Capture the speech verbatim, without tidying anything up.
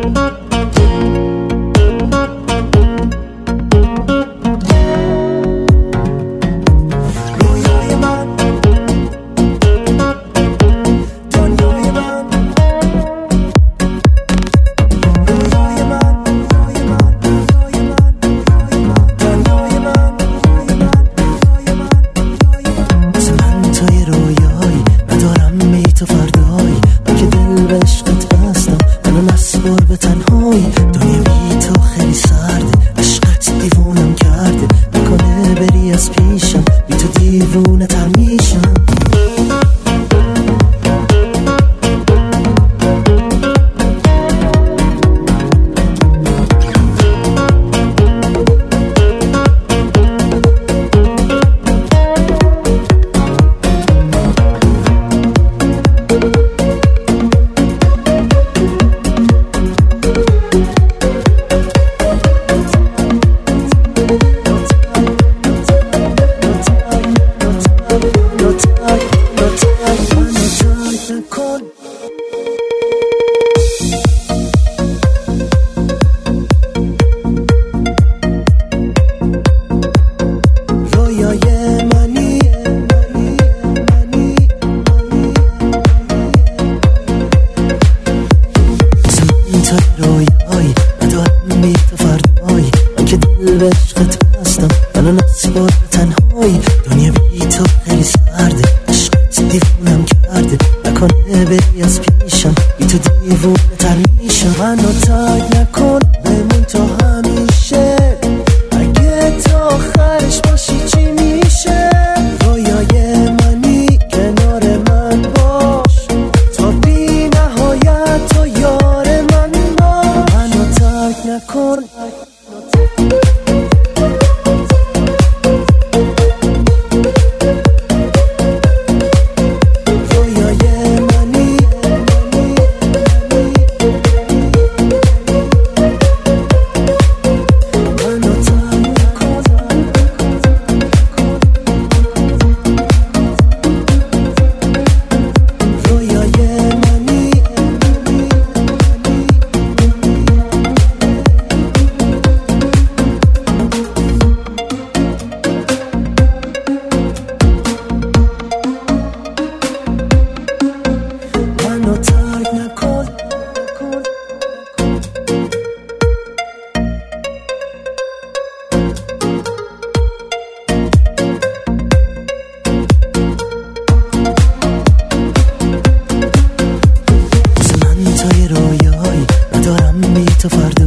به تنهایی دنیا بی تو خیلی سرده، عشقت دیوونم کرده، نکنه بری از پیشم، بی تو دیوونه تر میشم. رویایی ندارم بی تو فردایی، من که دل به عشقت بستم، منو نسپار به تنهایی. دنیا بی تو خیلی سرده، عشقت دیوونم کرده، نکنه بری از پیشم، بی تو دیوونه تر میشم. منو ترک نکن بمون تا همیشه، اگه تا آخرش باشی چی میشه؟ رویای منی کنار من باش، تا بی نهایت تو یار من باش. منو ترک نکن تو فرد